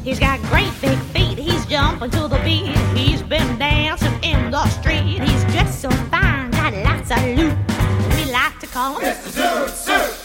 He's got great big feet, he's jumping to the beat. He's been dancing in the street. He's dressed so fine, got lots of loot. We like to call him Mr. Zoot Suit.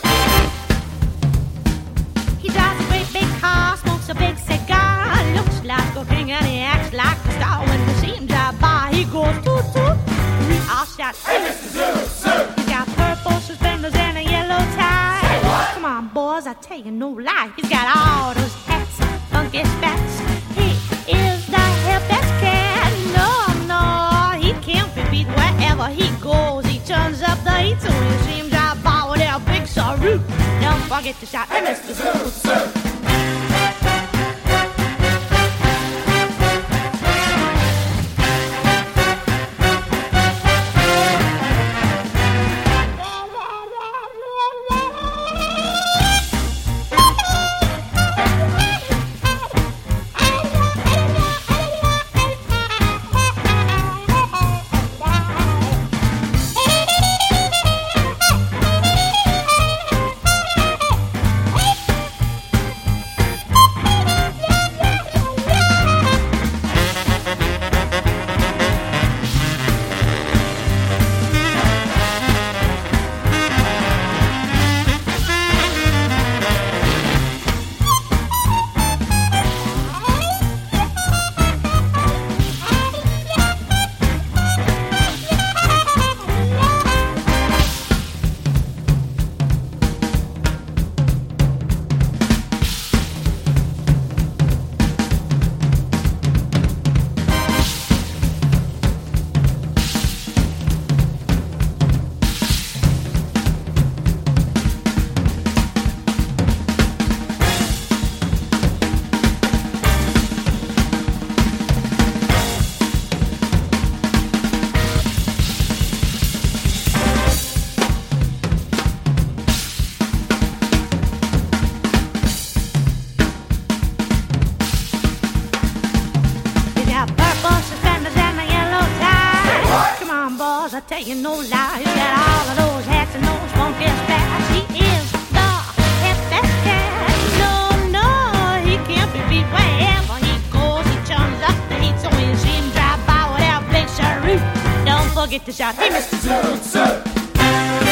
He drives a great big car, smokes a big cigar, looks like a king and he acts like a star. When we see him drive by, he goes toot toot. We all shout, hey Mr. Zoot Suit. He's got purple suspenders and a yellow tie. Say what? Come on boys, I tell you no lie. He's got all those hats, funky spats. He is the hippest cat. No, no, he can't be beat wherever he goes. He turns up the heat so when you see him drive by with that big sorrow. Don't forget to shout, hey Mr. Zoot Suit. I tell you no lie, he's got all of those hats and those funky spats. He is the hippest cat. No, no, he can't be beat wherever he goes. He turns up the heat so when you see him drive by with that big cheroot. Don't forget to shout, hey Mr. Zoot Suit.